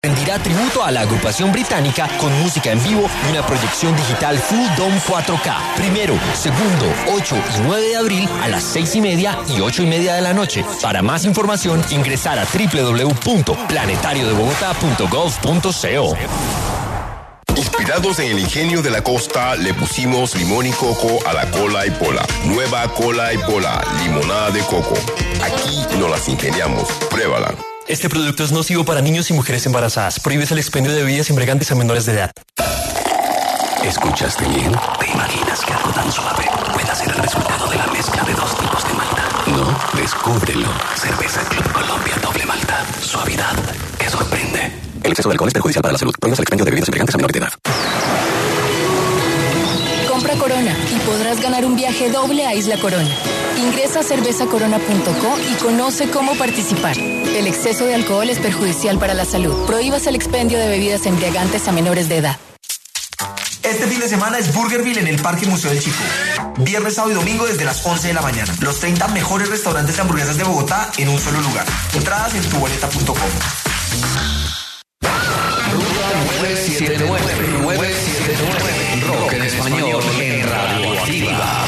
Rendirá tributo a la agrupación británica con música en vivo y una proyección digital Full Dome 4K. Primero, segundo, 8 y 9 de abril a las 6:30 y 8:30 de la noche. Para más información, ingresar a www.planetariodebogotá.gov.co. Inspirados en el ingenio de la costa, le pusimos limón y coco a la cola y pola. Nueva cola y pola, limonada de coco. Aquí nos las ingeniamos. Pruébala. Este producto es nocivo para niños y mujeres embarazadas. Prohíbes el expendio de bebidas embriagantes a menores de edad. ¿Escuchaste bien? ¿Te imaginas que algo tan suave pueda ser el resultado de la mezcla de dos tipos de malta? No, descúbrelo. Cerveza Club Colombia Doble Malta. Suavidad que sorprende. El exceso de alcohol es perjudicial para la salud. Prohíbes el expendio de bebidas embriagantes a menores de edad. Compra Corona y podrás ganar un viaje doble a Isla Corona. Ingresa a cervezacorona.co y conoce cómo participar. El exceso de alcohol es perjudicial para la salud. Prohíbas el expendio de bebidas embriagantes a menores de edad. Este fin de semana es Burgerville en el Parque Museo del Chico. Viernes, sábado y domingo desde las 11 de la mañana. Los 30 mejores restaurantes de hamburguesas de Bogotá en un solo lugar. Entradas en tuboleta.com. Ruta 979 Rock en español en Radio Activa.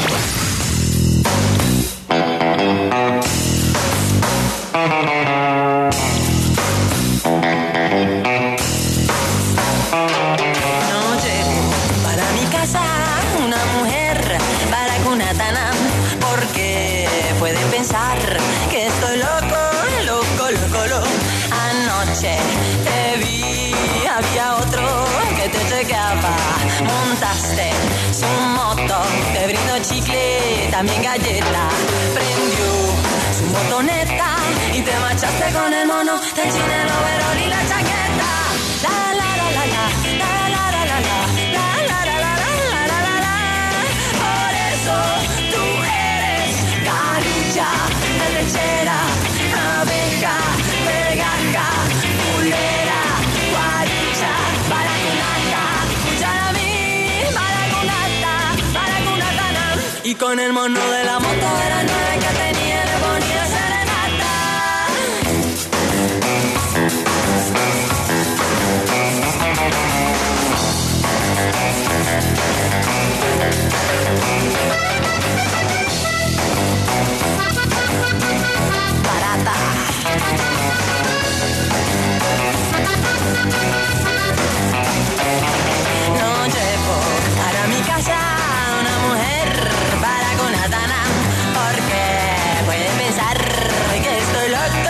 No llevo para mi casa una mujer para Cunatanam, porque pueden pensar que estoy loco. Anoche te vi, había otro que te chequeaba. Montaste su moto, te brindó chicle, también galleta. Prendió su motoneta y te marchaste con el mono del chinelo, overol y la chaqueta. La la la la la, la la la la la, la la la la la la la la. Por eso tú eres carilla, lechera, abeja, vergaja, pulera, guarilla, baracunata, cucharamí, baracunata, y con el mono de la moto de las 9 que tenía le ponía serenata. Barata. No llevo para mi casa una mujer para Cunatanam, porque pueden pensar que estoy loco.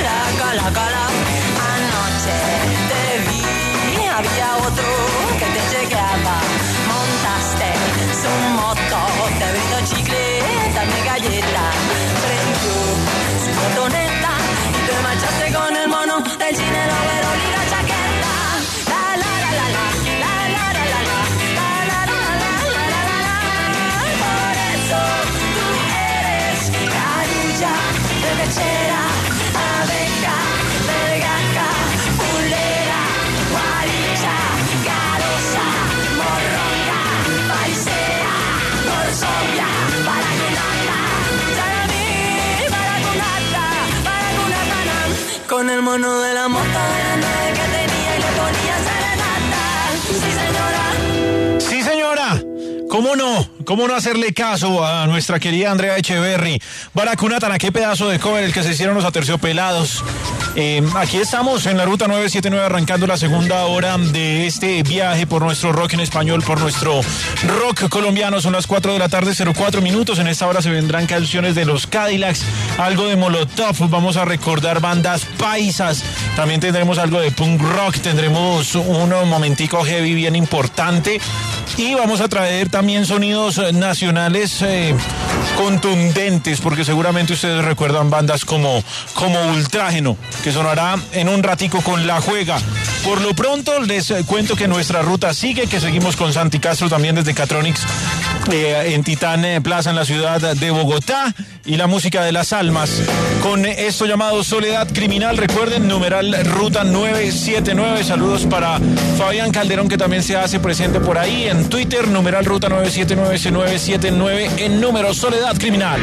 Anoche te vi, había otro que te chequeaba. Montaste su moto, te brindó chicle, también galleta. Prendió su motoneta y te marchaste con el mono del chinelo, overol y la chaqueta. La la la la la, la la la la la, la la la la la la la. Por eso tú eres carilla, lechera, abeja, vergaja, pulera, guarilla, garosa, morronga, paisea, morsovia, baracunata, charamí, baracunata, con el mono de la moto de la 9 que tenía y le ponía serenata. Sí, señora. Sí, señora. ¿Cómo no? ¿Cómo no hacerle caso a nuestra querida Andrea Echeverry? Baracunatana, qué pedazo de cover el que se hicieron los Aterciopelados. Aquí estamos en la Ruta 979 arrancando la segunda hora de este viaje por nuestro rock en español, por nuestro rock colombiano. Son las 4 de la tarde, 04 minutos. En esta hora se vendrán canciones de los Cadillacs, algo de Molotov. Vamos a recordar bandas paisas. También tendremos algo de punk rock. Tendremos un momentico heavy bien importante. Y vamos a traer también sonidos nacionales contundentes, porque seguramente ustedes recuerdan bandas como Ultrágeno, que sonará en un ratico con La Juega. Por lo pronto les cuento que nuestra ruta sigue, que seguimos con Santi Castro también desde Catronics en Titán Plaza en la ciudad de Bogotá, y la música de las almas con esto llamado Soledad Criminal. Recuerden, numeral Ruta 979. Saludos para Fabián Calderón, que también se hace presente por ahí en Twitter, numeral Ruta 979 en número Soledad Criminal.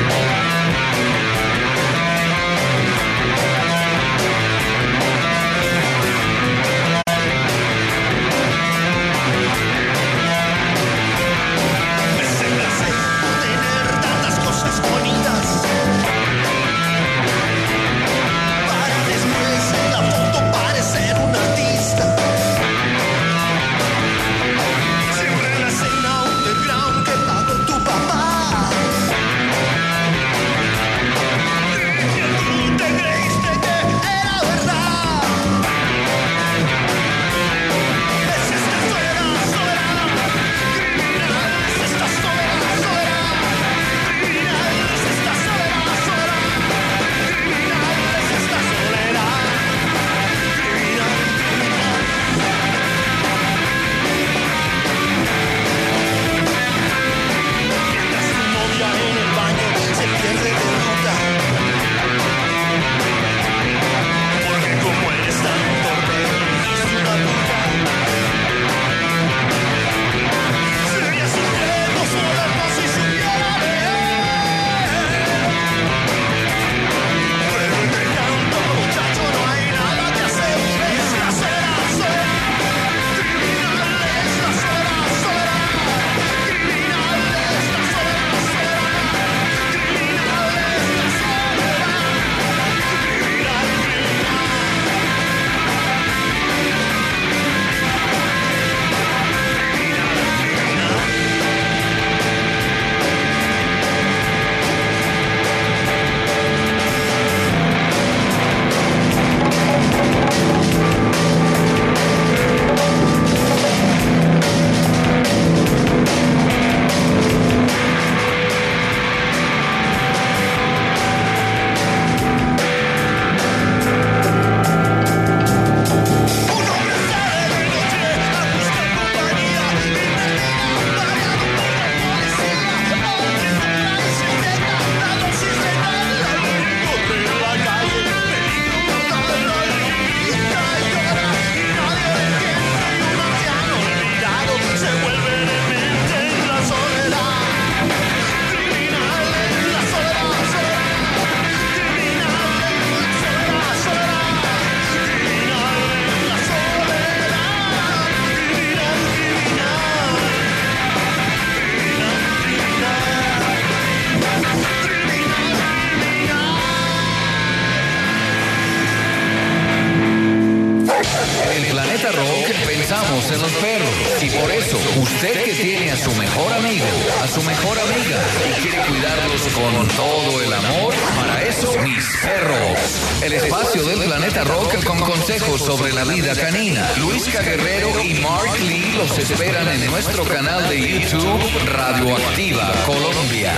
Planeta Rock pensamos en los perros. Y por eso, usted que tiene a su mejor amigo, a su mejor amiga y quiere cuidarlos con todo el amor, para eso, Mis Perros. El espacio del Planeta Rock con consejos sobre la vida canina. Luisca Guerrero y Mark Lee los esperan en nuestro canal de YouTube Radioactiva Colombia.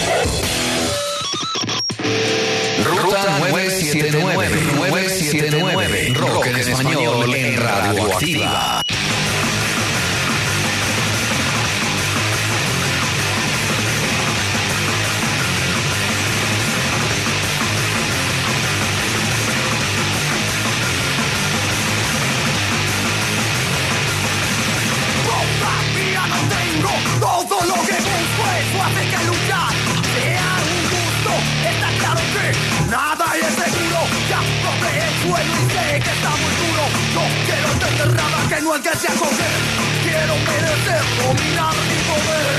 Ruta 979, Rock en español en Radioactiva. Todo lo que busco, eso hace que luchar sea un gusto. Está claro que nada es seguro. Ya probé el suelo y sé que está muy duro. No quiero entender nada que no alcance a coger. Quiero merecer, dominar mi poder.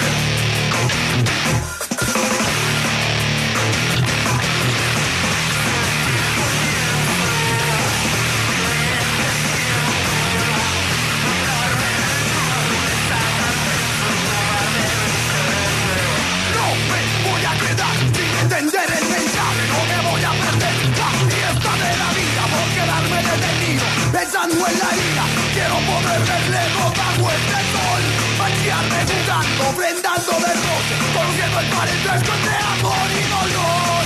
Entender el mensaje, no me voy a perder la fiesta de la vida por quedarme detenido, pensando en la ira. Quiero poder verle rojo este sol, bañarme jugando, brindando de roce, conociendo el parentesco entre amor y dolor.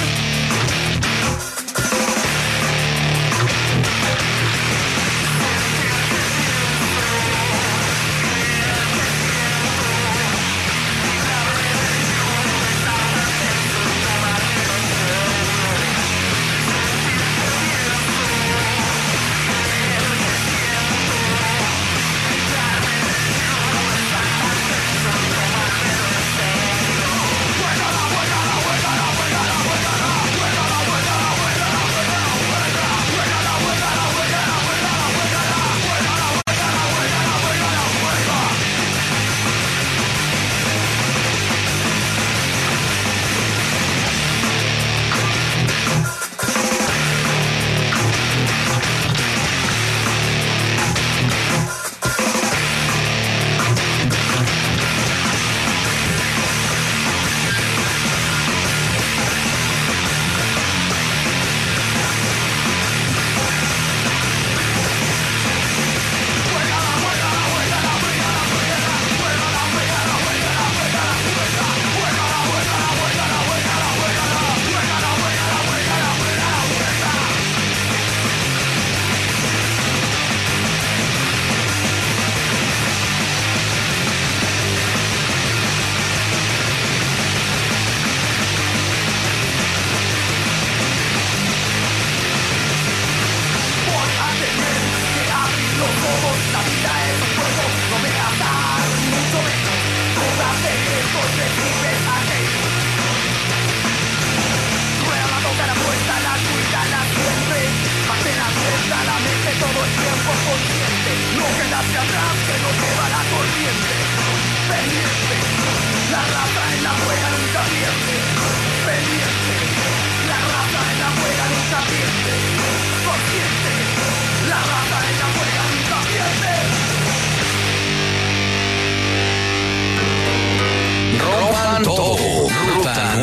Ruta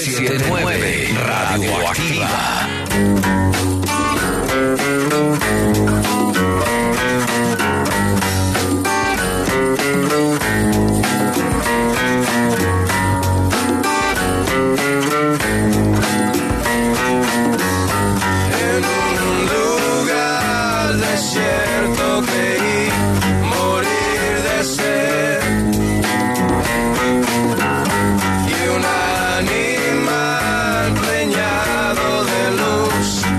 979 Radioactiva. Y un animal preñado de luz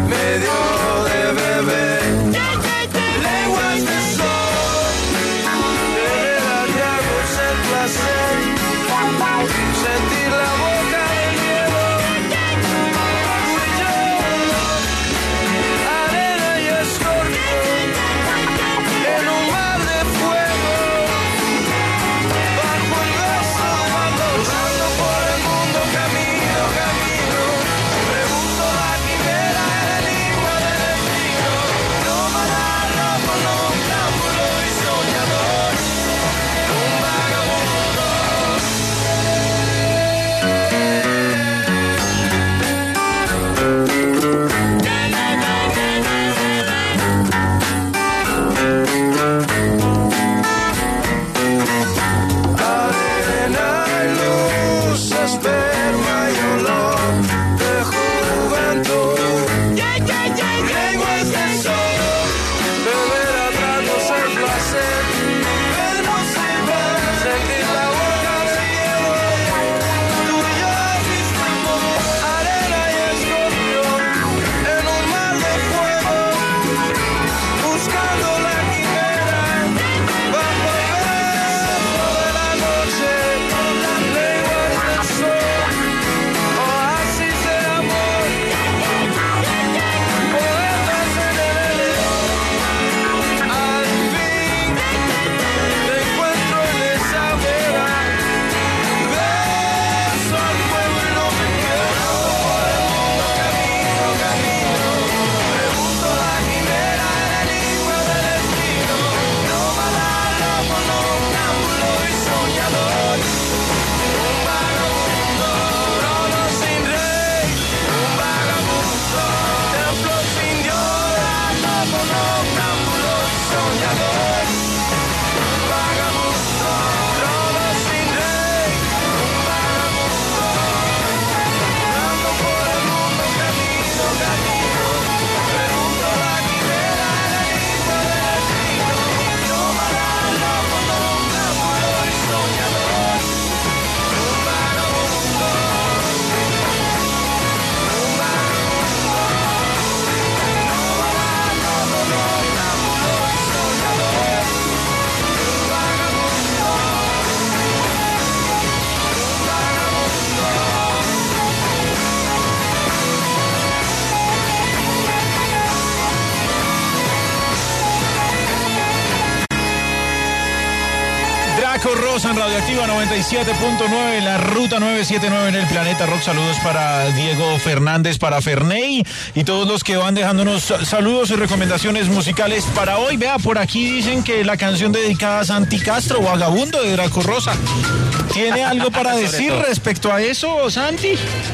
Draco Rosa en Radioactiva 97.9, la ruta 979 en el Planeta Rock. Saludos para Diego Fernández, para Ferney y todos los que van dejándonos saludos y recomendaciones musicales para hoy. Vea, por aquí dicen que la canción dedicada a Santi Castro, Vagabundo de Draco Rosa. ¿Tiene algo para decir respecto a eso, Santi?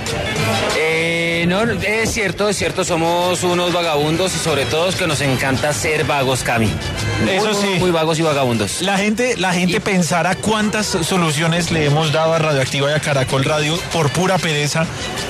No, es cierto, somos unos vagabundos y sobre todo es que nos encanta ser vagos, Cami. Eso sí. Muy vagos y vagabundos. La gente pensará cuántas soluciones le hemos dado a Radioactiva y a Caracol Radio por pura pereza.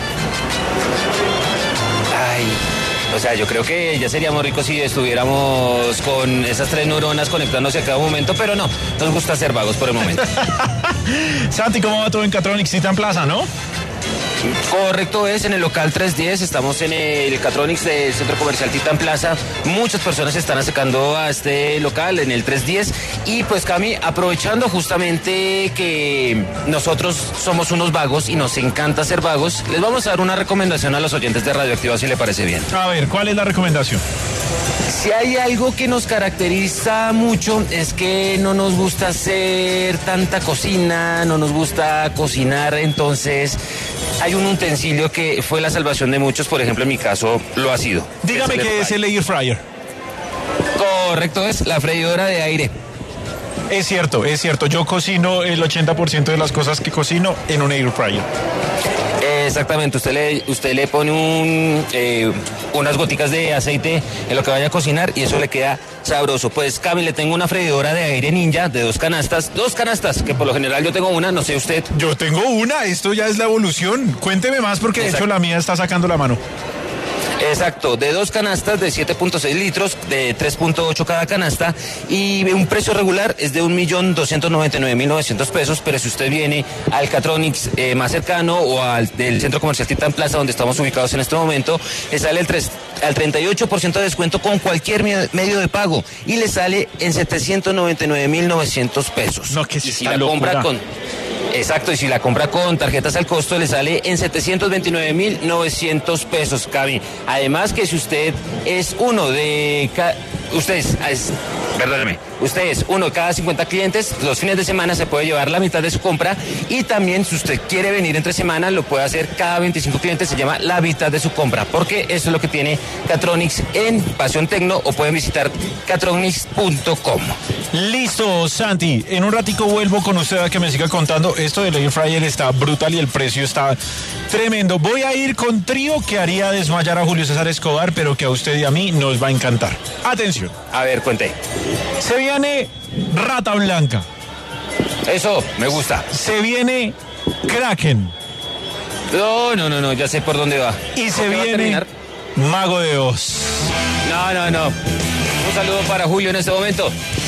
Ay, o sea, yo creo que ya seríamos ricos si estuviéramos con esas 3 neuronas conectándose a cada momento, pero no, nos gusta ser vagos por el momento. Santi, ¿cómo va todo en Catronics Titan Plaza, no? Correcto, es en el local 310, estamos en el Catronics del Centro Comercial Titan Plaza. Muchas personas se están acercando a este local en el 310 y pues Cami, aprovechando justamente que nosotros somos unos vagos y nos encanta ser vagos, les vamos a dar una recomendación a los oyentes de Radioactiva si le parece bien. A ver, ¿cuál es la recomendación? Si hay algo que nos caracteriza mucho es que no nos gusta hacer tanta cocina, no nos gusta cocinar, entonces hay un utensilio que fue la salvación de muchos, por ejemplo en mi caso lo ha sido. Dígame qué es el air fryer. Correcto, es la freidora de aire. Es cierto, yo cocino el 80% de las cosas que cocino en un air fryer. Exactamente, usted le pone unas goticas de aceite en lo que vaya a cocinar y eso le queda sabroso. Pues Cami, le tengo una freidora de aire ninja de 2 canastas, que por lo general yo tengo una, no sé usted. Yo tengo una, esto ya es la evolución. Cuénteme más porque de hecho la mía está sacando la mano. Exacto, de 2 canastas de 7.6 litros, de 3.8 cada canasta y un precio regular es de 1.299.900 pesos, pero si usted viene al Catronics más cercano o al del Centro Comercial Titan Plaza donde estamos ubicados en este momento, le sale al 38% de descuento con cualquier medio de pago y le sale en 799.900 pesos. No, que y si la compra con... Exacto, y si la compra con tarjetas al costo le sale en 729.900 pesos, Cami. Además que si usted es uno de... Usted es uno de cada 50 clientes, los fines de semana se puede llevar la mitad de su compra y también si usted quiere venir entre semana lo puede hacer cada 25 clientes, se llama la mitad de su compra, porque eso es lo que tiene Catronics en Pasión Tecno o pueden visitar catronics.com. Listo, Santi, en un ratico vuelvo con usted a que me siga contando. Esto del air fryer está brutal y el precio está tremendo. Voy a ir con trío que haría desmayar a Julio César Escobar, pero que a usted y a mí nos va a encantar. Atención. A ver, cuente. Se viene Rata Blanca. Eso, me gusta. Se viene Kraken. No, ya sé por dónde va. Y se viene Mago de Oz. No. Un saludo para Julio en este momento.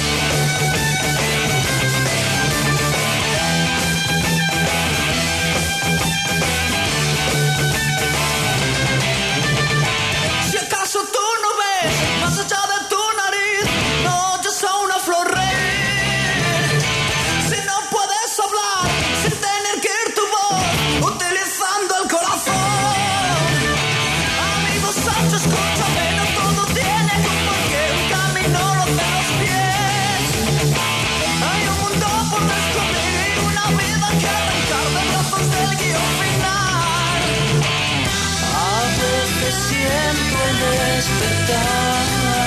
Si acaso tú no ves más allá de tu nariz, no, yo soy una flor rey. Si no puedes hablar sin tener que ir tu voz, utilizando el corazón. Amigos, Sancho, escúchame, no todo tiene un porqué, un camino lo de los pies. Hay un mundo por descubrir y una vida que arrancar de brazos del guión final. A veces siento el despertar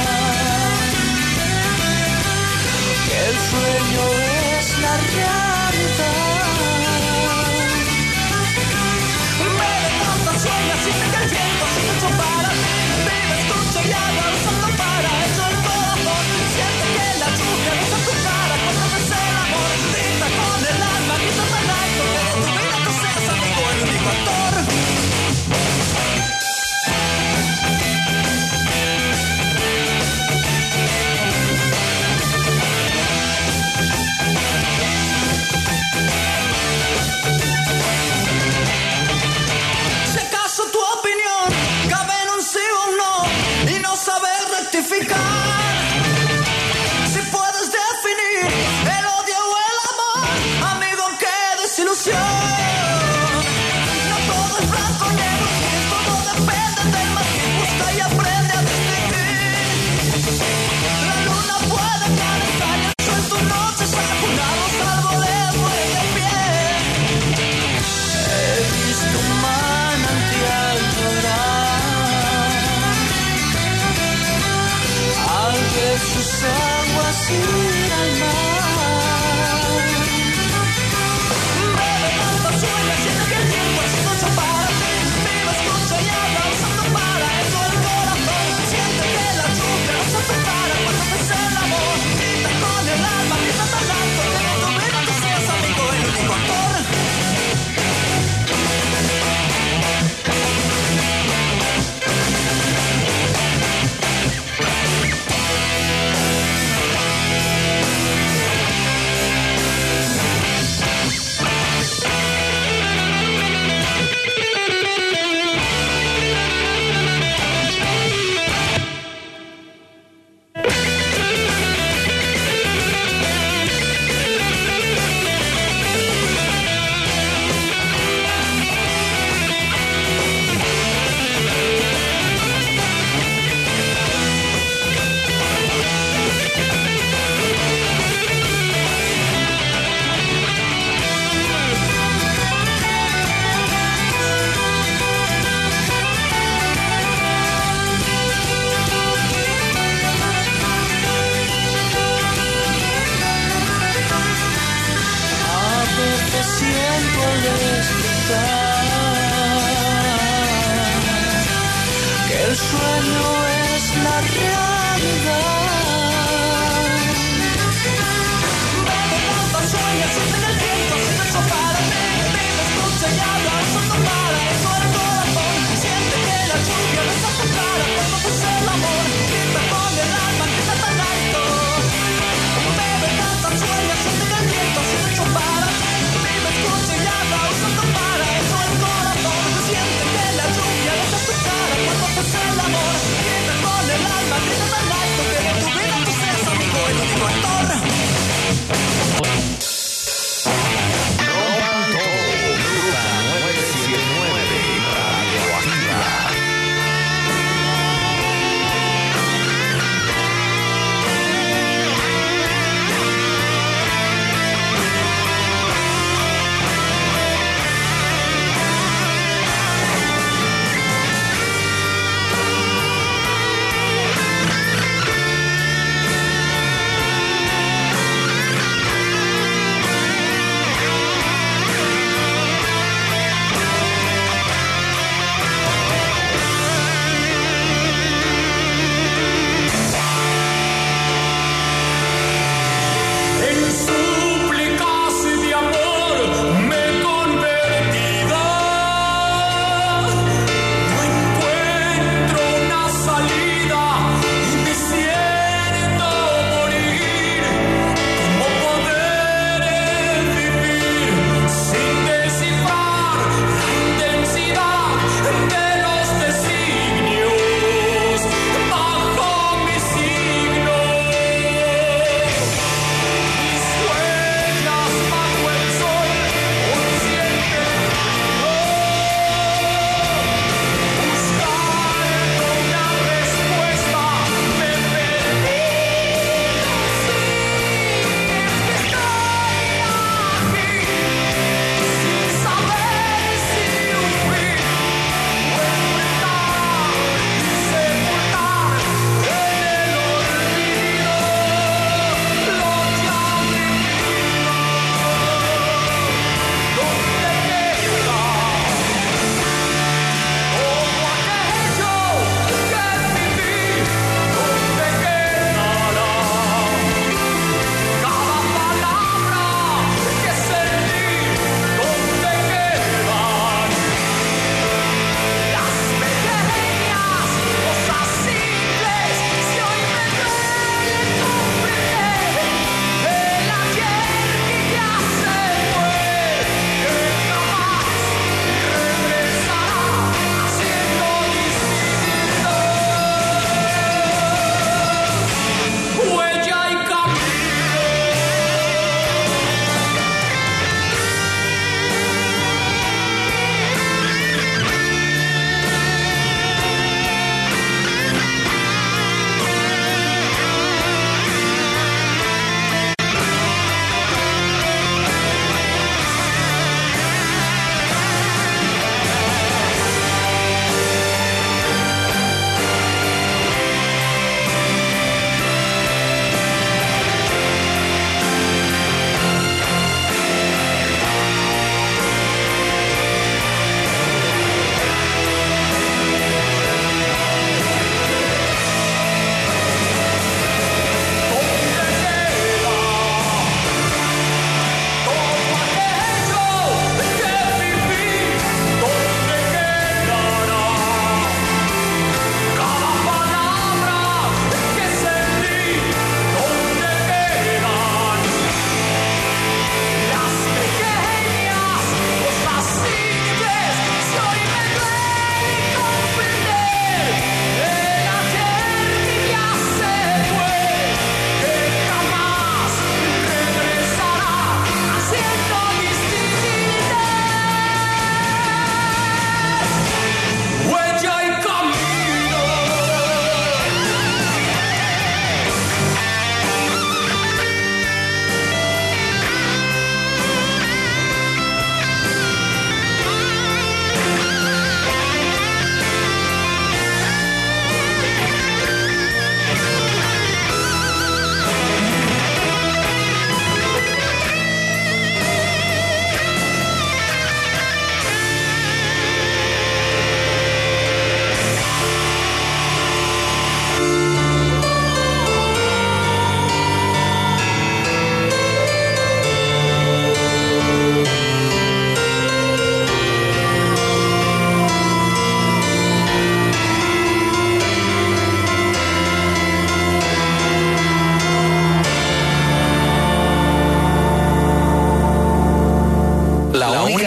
que el sueño es la realidad. Me levantas, sueñas y te cae el viento sin mucho para. Vive, escucha y habla usando para eso el corazón. Siente que la lluvia besa tu cara cuando ves el amor. Grita con el alma, grita tan alto que de tu vida tú seas amigo, el único actor.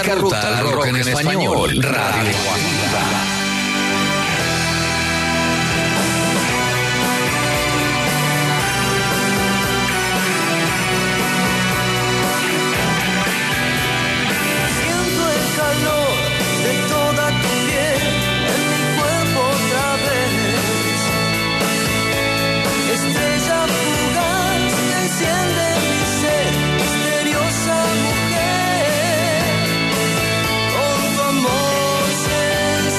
Marca Ruta al rock en español. Radio Guajira. Con tu amor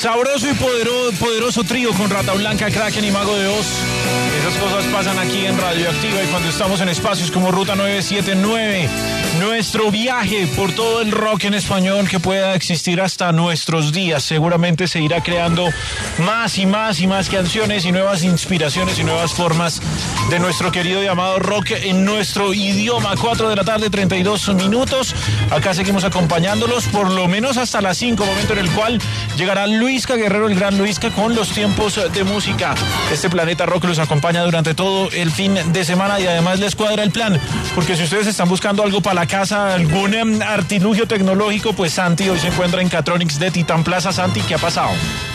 sabroso y poderoso trío con Rata Blanca, Kraken y Mago de Oz. Esas cosas pasan aquí en Radioactiva y cuando estamos en espacios como Ruta 979. Nuestro viaje por todo el rock en español que pueda existir hasta nuestros días. Seguramente se irá creando más y más y más canciones y nuevas inspiraciones y nuevas formas de nuestro querido y amado rock en nuestro idioma. 4 de la tarde, 32 minutos. Acá seguimos acompañándolos por lo menos hasta las 5, momento en el cual llegará Luisca Guerrero, el gran Luisca, con los tiempos de música. Este Planeta Rock los acompaña durante todo el fin de semana y además les cuadra el plan, porque si ustedes están buscando algo para la casa, algún artilugio tecnológico, pues Santi hoy se encuentra en Catronics de Titán Plaza. Santi, ¿qué ha pasado?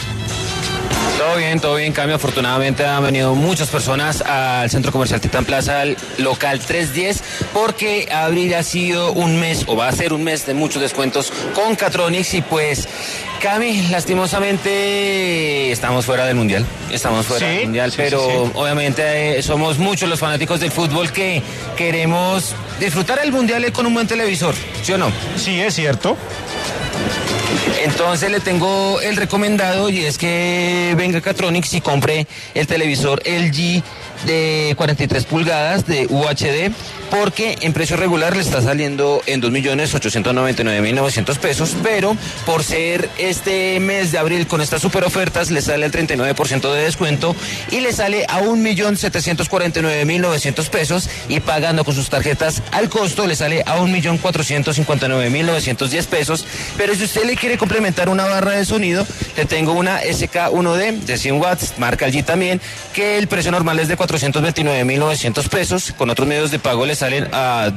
Todo bien, Cami. Afortunadamente han venido muchas personas al Centro Comercial Titán Plaza, al local 310, porque abril ha sido un mes, o va a ser un mes de muchos descuentos con Catronics y pues... Cami, lastimosamente estamos fuera del Mundial, pero obviamente somos muchos los fanáticos del fútbol que queremos disfrutar el Mundial con un buen televisor, ¿sí o no? Sí, es cierto. Entonces le tengo el recomendado y es que venga a Catronics y compre el televisor LG de 43 pulgadas de UHD, porque en precio regular le está saliendo en 2.899.900 pesos, pero por ser este mes de abril con estas super ofertas le sale el 39% de descuento y le sale a 1.749.900 pesos y pagando con sus tarjetas al costo le sale a 1.459.910 pesos. Pero si usted le quiere complementar una barra de sonido, le tengo una SK1D de 100 watts, marca LG también, que el precio normal es de 429.900 pesos, con otros medios de pago le salen a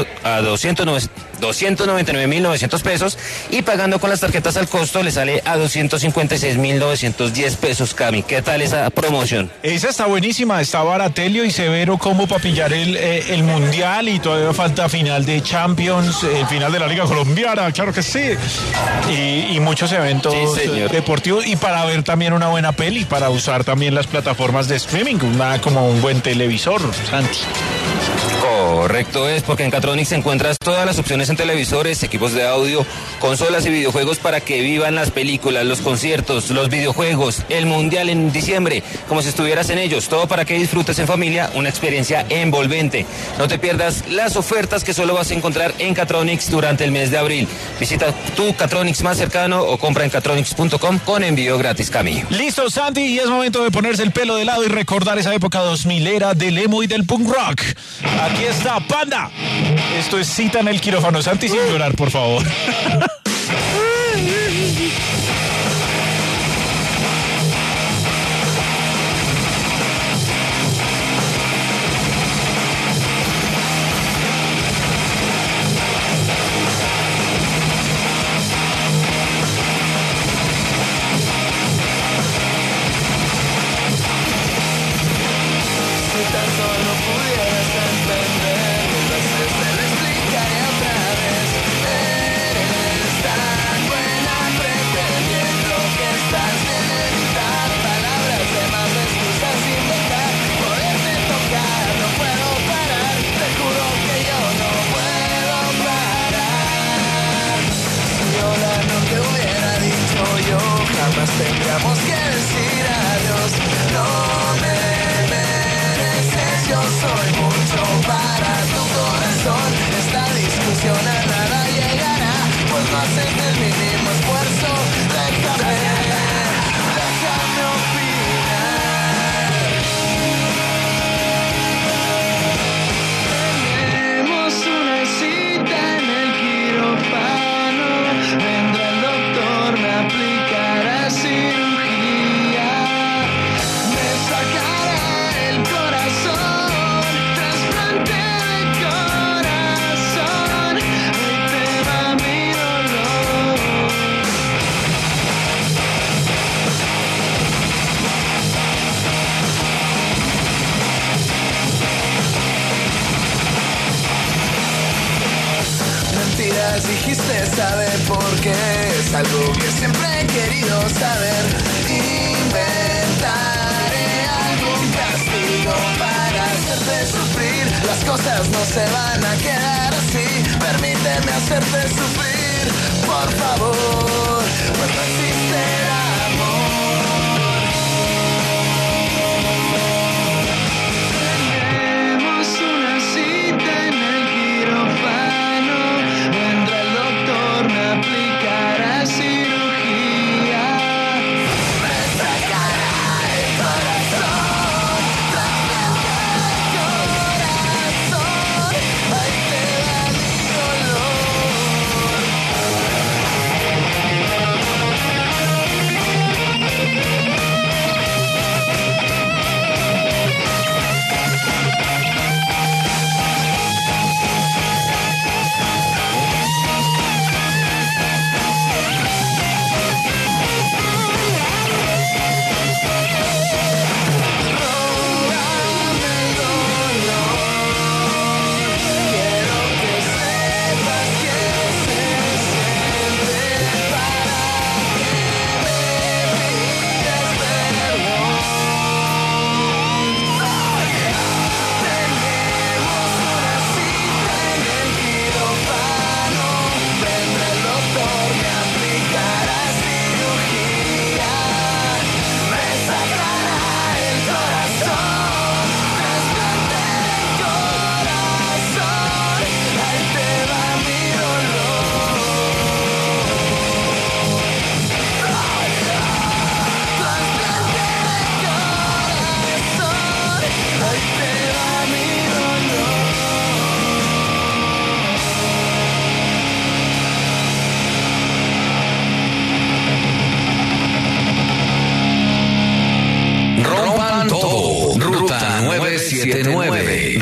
299.900 pesos y pagando con las tarjetas al costo le sale a 256.910 pesos, Cami. ¿Qué tal esa promoción? Esa está buenísima, está baratelio y severo como para pillar el Mundial y todavía falta final de Champions, el final de la Liga Colombiana, claro que sí, y muchos eventos deportivos y para ver también una buena peli, para usar también las plataformas de streaming, como un buen televisor, Santi. Correcto es, porque en Catronics encuentras todas las opciones en televisores, equipos de audio, consolas y videojuegos para que vivan las películas, los conciertos, los videojuegos, el Mundial en diciembre, como si estuvieras en ellos. Todo para que disfrutes en familia una experiencia envolvente. No te pierdas las ofertas que solo vas a encontrar en Catronics durante el mes de abril. Visita tu Catronics más cercano o compra en catronics.com con envío gratis, Cami. Listo, Santi, y es momento de ponerse el pelo de lado y recordar esa época 2000era del emo y del punk rock. Aquí está Panda. Esto es Cita en el Quirófano. Santi, sin llorar, por favor. Tendríamos que decir adiós. No me mereces, yo soy mucho para tu corazón. Esta discusión a nada llegará, pues no haces el mínimo esfuerzo. Déjame opinar. Tenemos una cita en el quirófano. Vendrá el doctor, me aplicará cirugía, me sacará el corazón, trasplante de corazón, ahí te va mi dolor. Mentiras dijiste, ¿sabe por qué? Es algo que siempre he querido saber. Inventaré algún castigo para hacerte sufrir. Las cosas no se van a quedar así. Permíteme hacerte sufrir, por favor. Pues no existe el amor.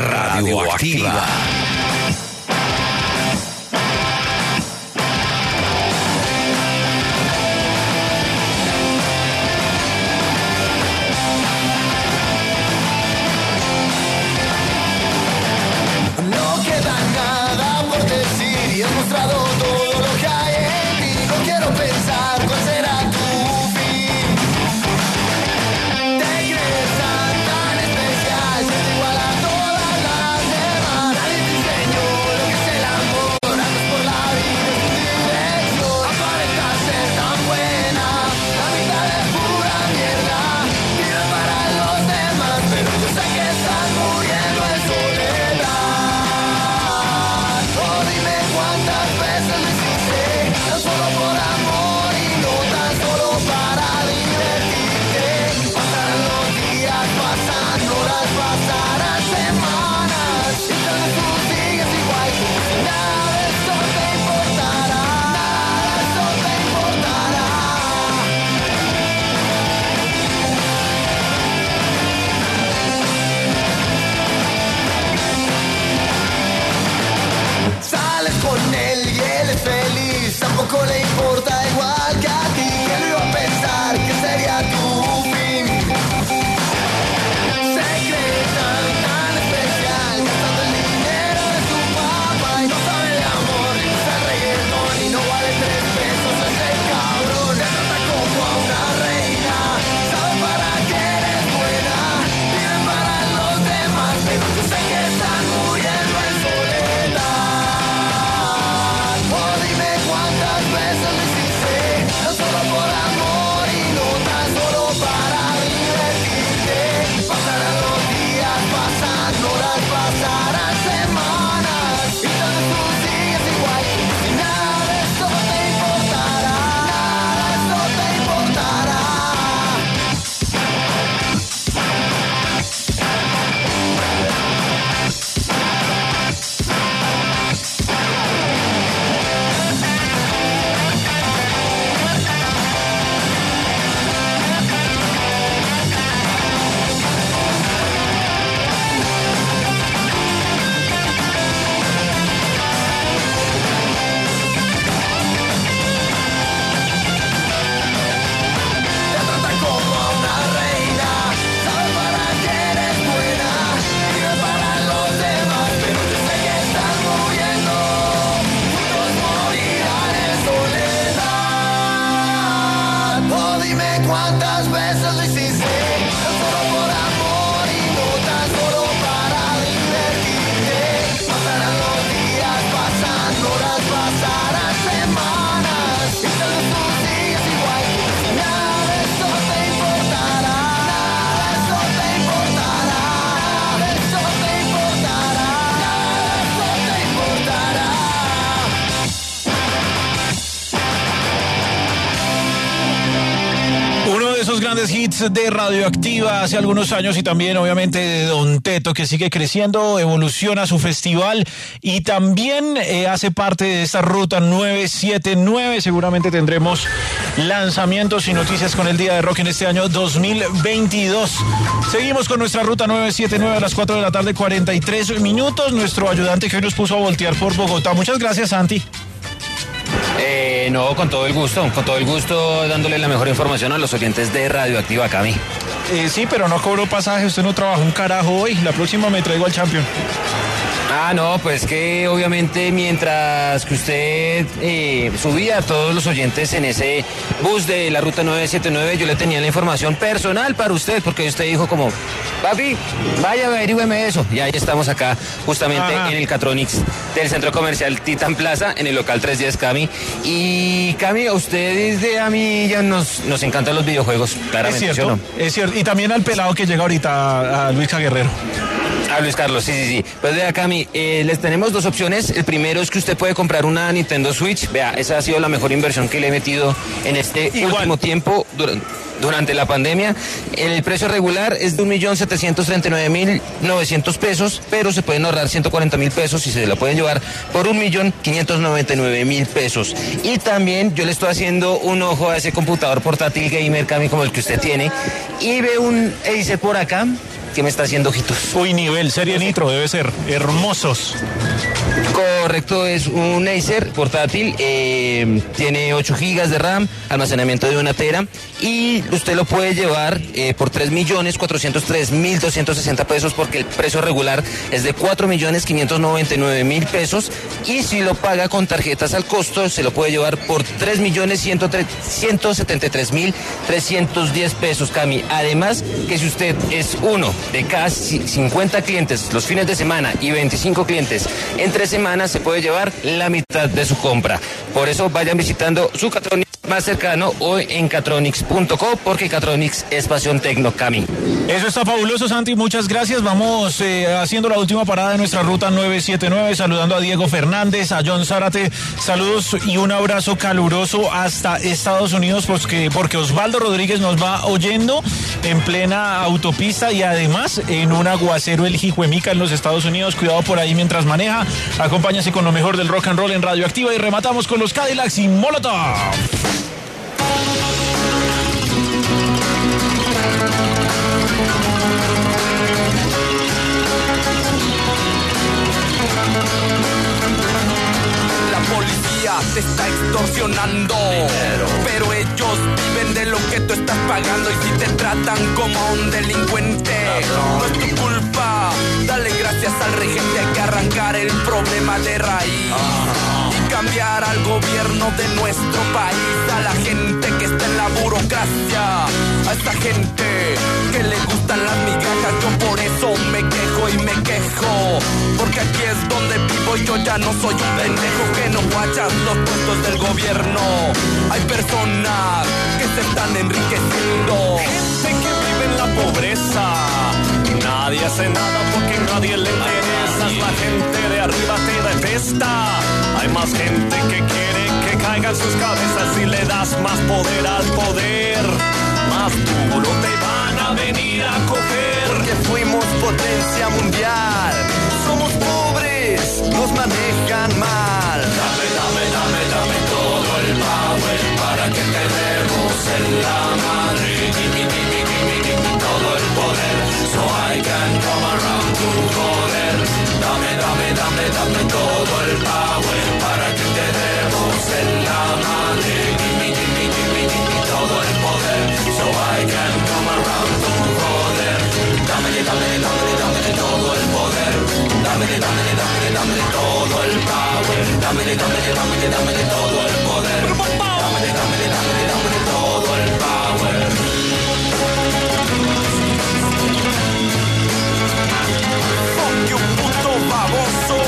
Radioactiva. No queda nada por decir y he mostrado todo lo que hay en mí. No quiero pensar cuál será tu fin. Te crees tan especial, siendo igual a todas las demás. Nadie te enseñó lo que es el amor. Andas por la vida sin dirección. Aparenta ser tan buena, la vida es pura mierda. Vive para los demás, pero yo sé que estás muriendo en soledad. Oh, dime cuántas veces lo hiciste, tan solo por amor y no tan solo para divertirte. Pasarán los días, pasan horas, pasarán semanas y tal vez tú sigues igual como si nada de esto te importará. Nada de esto te importará. Sales con él y él es feliz, tampoco le importa igual que a ti. ¿Quién lo iba a pensar que sería tu fin? Se cree tan especial, gastando el dinero de su papá y no sabe de amor, ni usa el reggaetón y no vale 3 pesos ese cabrón. Le trata como a una reina, sabe para qué eres buena, vive para los demás, pero yo sé que están muriendo en soledad. Oh, dime cuántas veces lo hiciste, no solo por amor y no tan solo para divertirte. Pasarán los días, pasan horas, pasarán semanas y tal vez tú sigues igual como si nada de esto te importará. Nada de esto te importará. Te trata como a una reina, sabe para qué eres buena, vive para los demás, pero yo sé que estás muriendo, juntos morirán en soledad. Oh, dime cuántas veces lo hiciste, no solo por amor y no tan solo para divertirte. Pasarán los días, pasan horas, pasarán semanas y tal vez tú sigues igual como si nada de esto te importará. Nada de esto te importará. Nada de esto te importará. Nada de esto te importará. Uno de esos grandes hits de Radioactiva hace algunos años y también obviamente de Don Teto, que sigue creciendo, evoluciona su festival y también hace parte de esta ruta 979. Seguramente tendremos lanzamientos y noticias con el Día de Rock en este año 2022. Seguimos con nuestra ruta 979 a las 4 de la tarde, 43 minutos. Nuestro ayudante que hoy nos puso a voltear por Bogotá. Muchas gracias, Santi. No, con todo el gusto, dándole la mejor información a los oyentes de Radioactiva, Cami. Sí, pero no cobró pasaje, usted no trabajó un carajo hoy. La próxima me traigo al Champion. Ah, no, pues que obviamente mientras que usted subía a todos los oyentes en ese bus de la ruta 979, yo le tenía la información personal para usted, porque usted dijo como, papi, vaya, averígüeme eso. Y ahí estamos acá, justamente en el Catronics del Centro Comercial Titan Plaza, en el local 310, Cami. Y Cami, a ustedes a mí ya nos encantan los videojuegos, claramente. Es cierto, ¿no? es cierto. Y también al pelado que llega ahorita, a Luis Guerrero. A Luis Carlos, sí. Pues vea, Cami, les tenemos dos opciones. El primero es que usted puede comprar una Nintendo Switch. Vea, esa ha sido la mejor inversión que le he metido en este último tiempo durante la pandemia. El precio regular es de 1.739.900 pesos, pero se pueden ahorrar 140.000 pesos y se la pueden llevar por 1.599.000 pesos. Y también yo le estoy haciendo un ojo a ese computador portátil gamer, Cami, como el que usted tiene, y ve un Acer por acá. que me está haciendo ojitos. Uy, nivel serie Nitro, debe ser hermosos. Correcto, es un Acer portátil, tiene 8 gigas de RAM, almacenamiento de 1 tera y usted lo puede llevar por 3.403.260 pesos porque el precio regular es de 4.599.000 pesos y si lo paga con tarjetas al costo se lo puede llevar por 3.173.310 pesos, Cami. Además que si usted es uno de cada 50 clientes los fines de semana y 25 clientes entre semanas se puede llevar la mitad de su compra. Por eso vayan visitando su Catronics más cercano o en catronics.co porque Catronics es pasión tecno, Cami. Eso está fabuloso, Santi, muchas gracias. Vamos haciendo la última parada de nuestra ruta 979, saludando a Diego Fernández, a John Zárate, saludos y un abrazo caluroso hasta Estados Unidos porque Osvaldo Rodríguez nos va oyendo en plena autopista y además en un aguacero el Jijuemica en los Estados Unidos. Cuidado por ahí mientras maneja. Acompáñase con lo mejor del rock and roll en Radioactiva y rematamos con los Cadillacs y Molotov. La policía te está extorsionando, pero ellos viven de lo que tú estás pagando y si te tratan como a un delincuente, no es tu culpa. Dale gracias al regente, hay que arrancar el problema de raíz y cambiar al gobierno de nuestro país, a la gente que está en la burocracia, a esta gente que le gustan las migajas. Yo por eso me quejo y me quejo, porque aquí es donde vivo y yo ya no soy un pendejo que no guachas los puestos del gobierno. Hay personas que se están enriqueciendo, gente que vive en la pobreza. Nadie hace nada porque nadie le interesa. La gente de arriba te detesta. Hay más gente que quiere que caigan sus cabezas y le das más poder al poder. Más duro te van a venir a coger, porque fuimos potencia mundial. Somos pobres, nos manejan mal. Dame, dame, dame, dame todo el power para que te demos en la madre. Gimme, gimme, gimme, gimme todo el poder, so I can come around to joder. Dame, dame, dame, dame todo el power para que te demos en la madre. Gimme, gimme, gimme, gimme todo el poder, so I can come around to joder. Dame, dame, dame, dame todo el poder. Dame, dame, dame, dame todo el power. Dame, dame, dame, dame todo el poder. Dame, dame, dame, dame todo el power. Fuck you, puto baboso.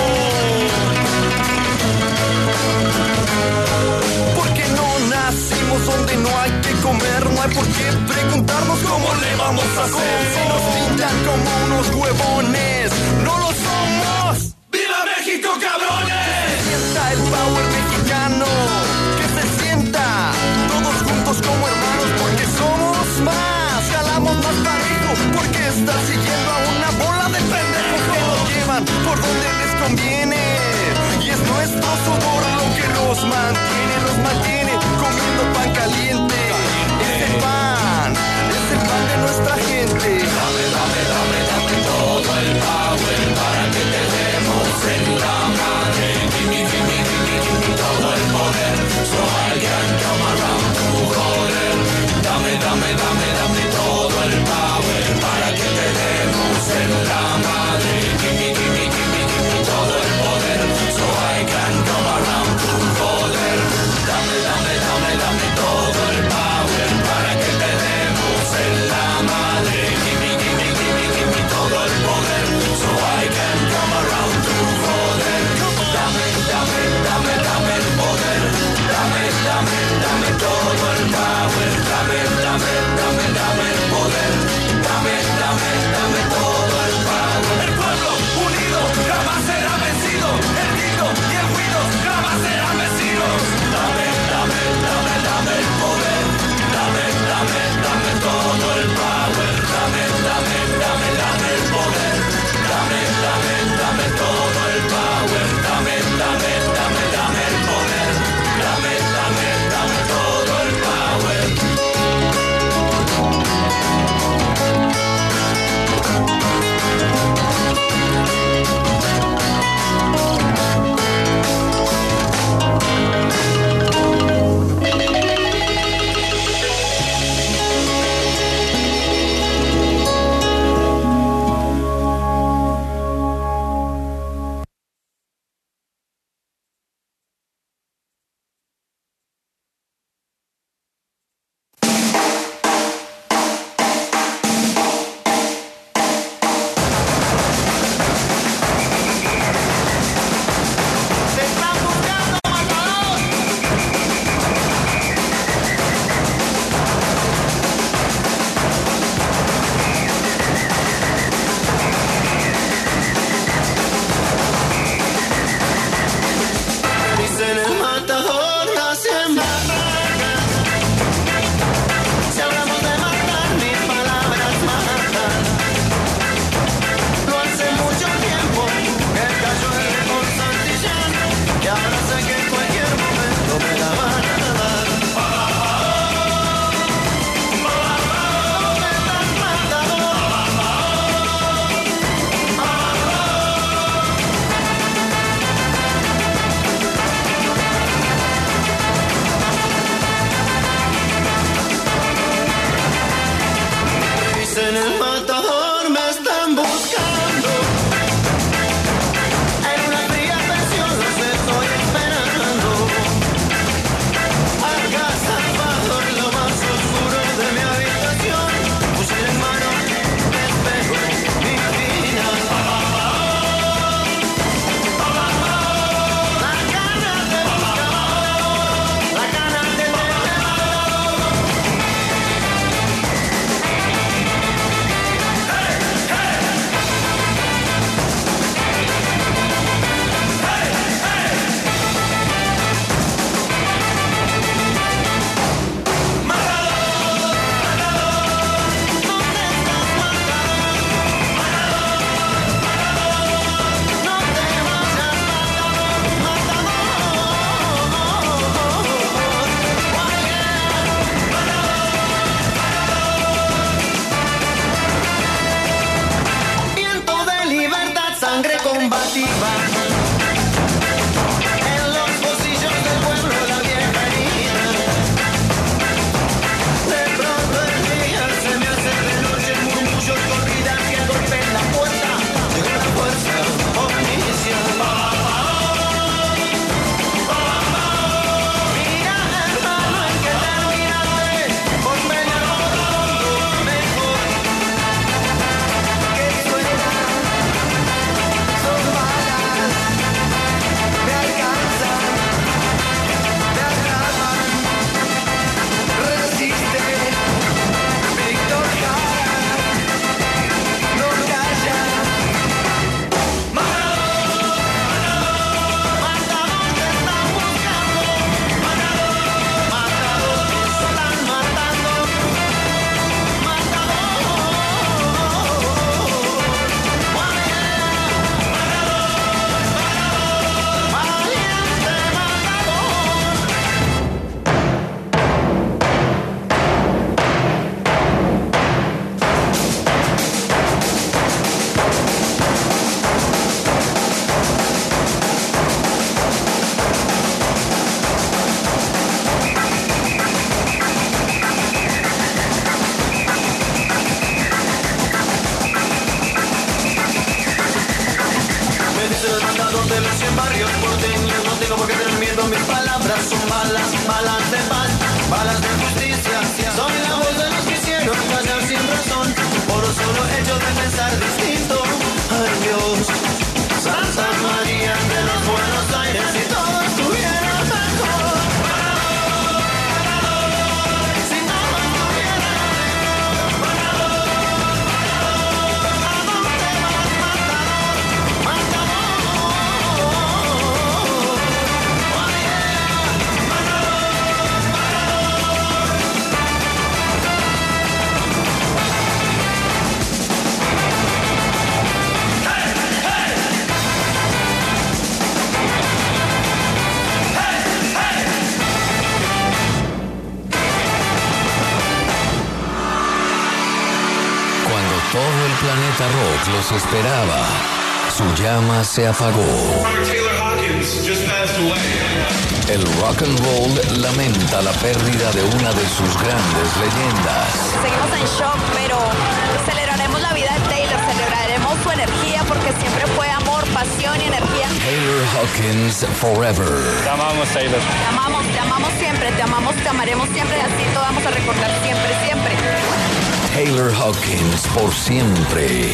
Porque no nacimos donde no hay que comer, no hay por qué preguntarnos cómo le vamos a hacer. Si nos pintan como unos huevones, no lo somos. ¡Viva México, cabrones! Que se sienta el power mexicano, que se sienta todos juntos como hermanos, porque somos más, jalamos más parejo, porque están siguiendo a una bola de pendejos que nos llevan por donde les conviene. Y es nuestro sudor lo que los mantiene comiendo pan caliente. Ese pan de nuestra gente. Dame, dame, dame, dame todo el power para que te demos en la madre. Gimme, gimme, gimme, gimme todo el poder, so I can come around to joder. Dame, dame, dame, dame todo el power para que te demos en la madre. Gimme, gimme, gimme, gimme todo el poder, so I can come around to joder. Dame, dame. arriba. En los bolsillos del pueblo la vieja herida. De pronto el día se me hace de noche, murmullos, corridas que golpean la puerta. Llegó la fuerza omnisciente. Mira, hermano, en que terminaste. Ponme el amor mejor. Que suena, son balas, me alcanzan, me atrapan. Resiste, Víctor Jara, no calla. Me dice el mandador de los 100 barrios porteños. No tengo por qué tener miedo, mis palabras son balas, balas de paz, balas de justicia. Soy la voz de los que hicieron callar sin razón, por solo hecho de pensar distinto. Ay Dios, Santa María de los Buenos Aires, si todo estuviera mejor. Si todo estuviera Cuando todo el planeta rock los esperaba, su llama se apagó. El rock and roll lamenta la pérdida de una de sus grandes leyendas. Seguimos en shock, pero celebraremos la vida de Taylor, celebraremos su energía porque siempre fue amor, pasión y energía. Taylor Hawkins Forever. Te amamos, Taylor. Te amamos siempre, te amamos, te amaremos siempre, y así te vamos a recordar siempre, siempre. Taylor Hawkins por siempre.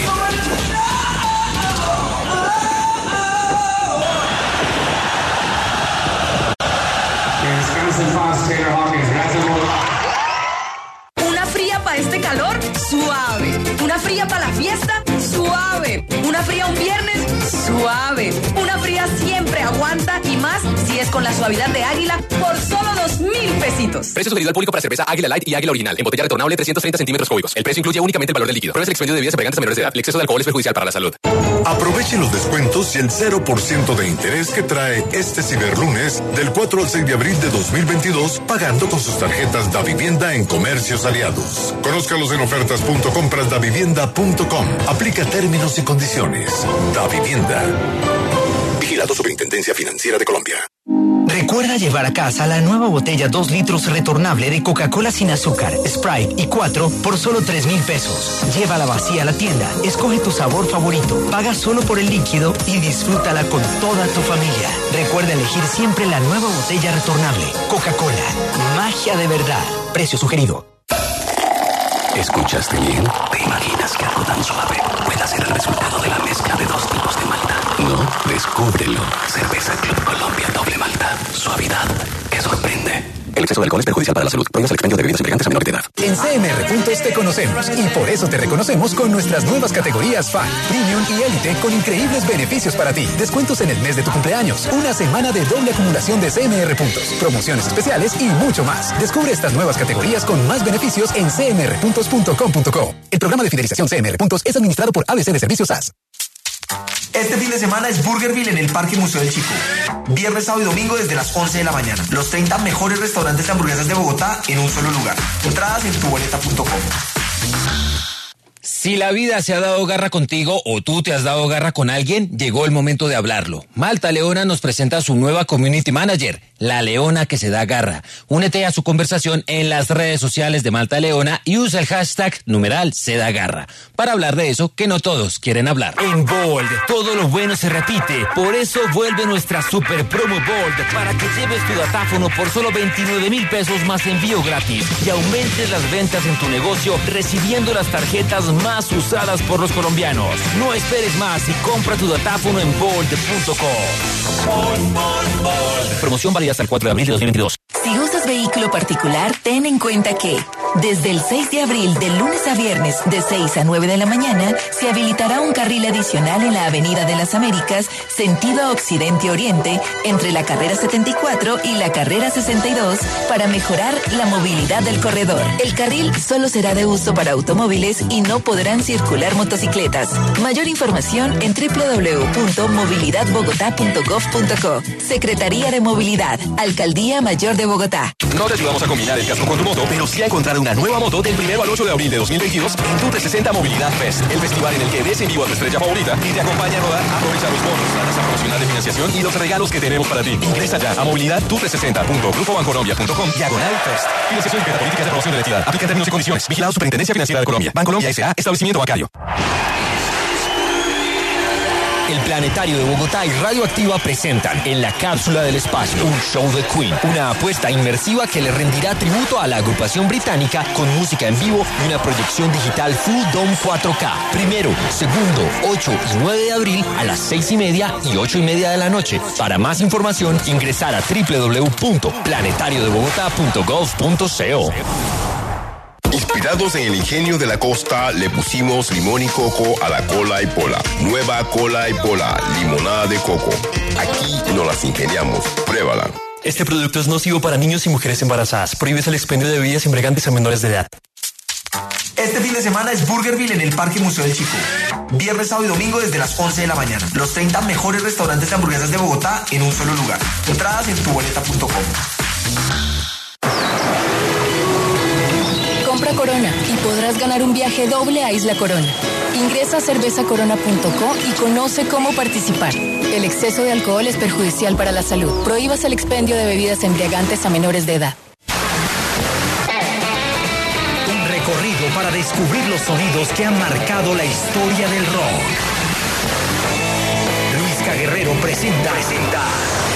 Una fría para este calor, suave. Una fría para la fiesta, suave. Una fría un viernes, suave. Una fría siempre aguanta y más si es con la suavidad de Águila por solo 2,000 pesitos. Precio sugerido al público para cerveza Águila Light y Águila Original. En botella retornable 330 centímetros cúbicos. El precio incluye únicamente el valor del líquido. Pruebes el expendio de bebidas embriagantes a menores de edad. El exceso de alcohol es perjudicial para la salud. Aprovechen los descuentos y el 0% de interés que trae este ciberlunes del 4 al 6 de abril de 2022 pagando con sus tarjetas Davivienda en comercios aliados. Conózcalos en ofertas.comprasdavivienda.com. Aplica términos y condiciones. Davivienda. Vigilado Superintendencia Financiera de Colombia. Recuerda llevar a casa la nueva botella 2 litros retornable de Coca-Cola sin azúcar, Sprite y 4 por solo 3,000 pesos. Llévala vacía a la tienda, escoge tu sabor favorito, paga solo por el líquido y disfrútala con toda tu familia. Recuerda elegir siempre la nueva botella retornable. Coca-Cola, magia de verdad. Precio sugerido. ¿Escuchaste bien? ¿Te imaginas que algo tan suave pueda ser el resultado de la mezcla de 2 tipos de malta? No, descúbrelo. Cerveza Club Colombia Doble Malta. Suavidad que sorprende. El exceso de alcohol es perjudicial para la salud. Prohíbas el expendio de bebidas embriagantes a menores de edad. En CMR Puntos te conocemos y por eso te reconocemos con nuestras nuevas categorías Fan, Premium y Elite con increíbles beneficios para ti. Descuentos en el mes de tu cumpleaños, una semana de doble acumulación de CMR Puntos, promociones especiales y mucho más. Descubre estas nuevas categorías con más beneficios en cmrpuntos.com.co. El programa de fidelización CMR Puntos es administrado por ABC de Servicios SAS. Este fin de semana es Burgerville en el Parque Museo del Chico. Viernes, sábado y domingo desde las 11 de la mañana. Los 30 mejores restaurantes de hamburguesas de Bogotá en un solo lugar. Entradas en tuboleta.com. Si la vida se ha dado garra contigo o tú te has dado garra con alguien, llegó el momento de hablarlo. Malta Leona nos presenta su nueva Community Manager, la Leona que se da garra. Únete a su conversación en las redes sociales de Malta Leona y usa el hashtag #SeDaGarra para hablar de eso que no todos quieren hablar. En Bold, todo lo bueno se repite. Por eso vuelve nuestra super promo Bold para que lleves tu datáfono por solo 29,000 pesos más envío gratis y aumentes las ventas en tu negocio recibiendo las tarjetas más usadas por los colombianos. No esperes más y compra tu datáfono en bold.com. Promoción válida hasta el 4 de abril de 2022. Si usas vehículo particular, ten en cuenta que desde el 6 de abril, de lunes a viernes, de 6 a 9 de la mañana, se habilitará un carril adicional en la Avenida de las Américas, sentido occidente-oriente, entre la carrera 74 y la carrera 62, para mejorar la movilidad del corredor. El carril solo será de uso para automóviles y no podrán circular motocicletas. Mayor información en www.movilidadbogotá.gov.co. Secretaría de Movilidad, Alcaldía Mayor de Bogotá. No te ayudamos a combinar el casco con tu moto, pero sí a encontrar una nueva moto del 1 al 8 de abril de 2022 en tu 360 Movilidad Fest, el festival en el que ves en vivo a tu estrella favorita y te acompaña a rodar. Aprovecha los bonos, la tasa promocional de financiación y los regalos que tenemos para ti. Ingresa ya a movilidadtu360.grupobancolombia.com/fest. Financiación de políticas de promoción de la entidad. Aplica términos y condiciones. Vigilado Superintendencia Financiera de Colombia. Bancolombia S.A. Establecimiento bancario. El Planetario de Bogotá y Radioactiva presentan En la Cápsula del Espacio, un show de Queen, una apuesta inmersiva que le rendirá tributo a la agrupación británica con música en vivo y una proyección digital Full Dome 4K. 1, 2, 8 y 9 de abril a las 6:30 y 8:30 de la noche. Para más información, ingresar a www.planetariodebogotá.gov.co. Inspirados en el ingenio de la costa, le pusimos limón y coco a la cola y pola. Nueva cola y pola, limonada de coco. Aquí nos las ingeniamos. Pruébala. Este producto es nocivo para niños y mujeres embarazadas. Prohíbes el expendio de bebidas embriagantes a menores de edad. Este fin de semana es Burgerville en el Parque Museo del Chico. Viernes, sábado y domingo desde las 11 de la mañana. Los 30 mejores restaurantes de hamburguesas de Bogotá en un solo lugar. Entradas en tuboleta.com. Compra Corona y podrás ganar un viaje doble a Isla Corona. Ingresa a cervezacorona.co y conoce cómo participar. El exceso de alcohol es perjudicial para la salud. Prohíbas el expendio de bebidas embriagantes a menores de edad. Un recorrido para descubrir los sonidos que han marcado la historia del rock. Luisca Guerrero presenta